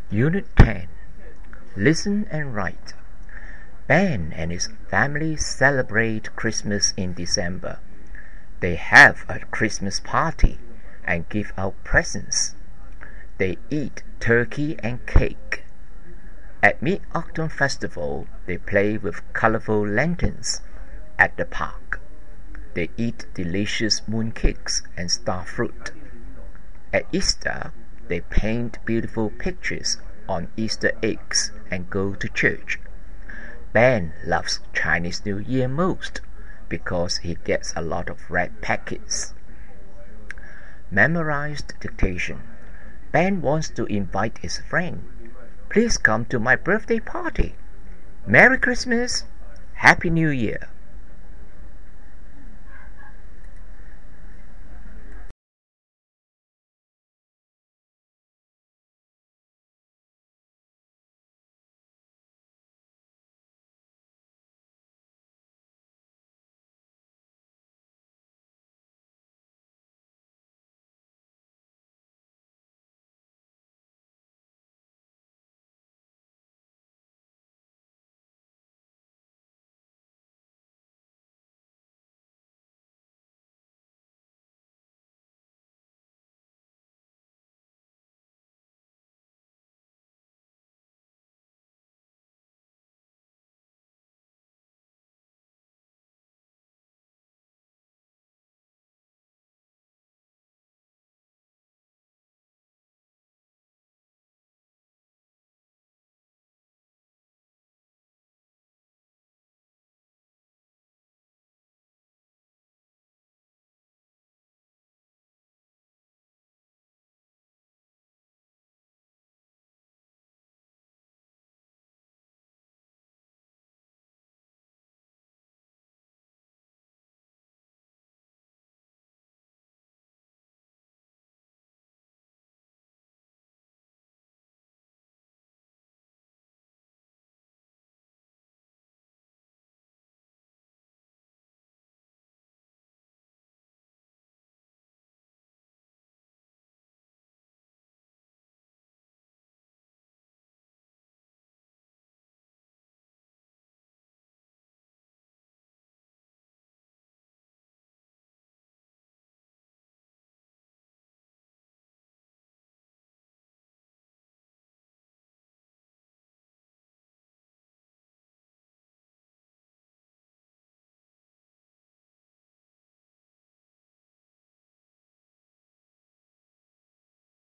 Unit 10. Listen and write. Ben and his family celebrate Christmas in December. They have a Christmas party and give out presents. They eat turkey and cake. At Mid-Autumn Festival, they play with colorful lanterns at the park. They eat delicious mooncakes and star fruit. At Easter, they paint beautiful pictures on Easter eggs and go to church. Ben loves Chinese New Year most because he gets a lot of red packets. Memorized dictation. Ben wants to invite his friend. Please come to my birthday party. Merry Christmas! Happy New Year!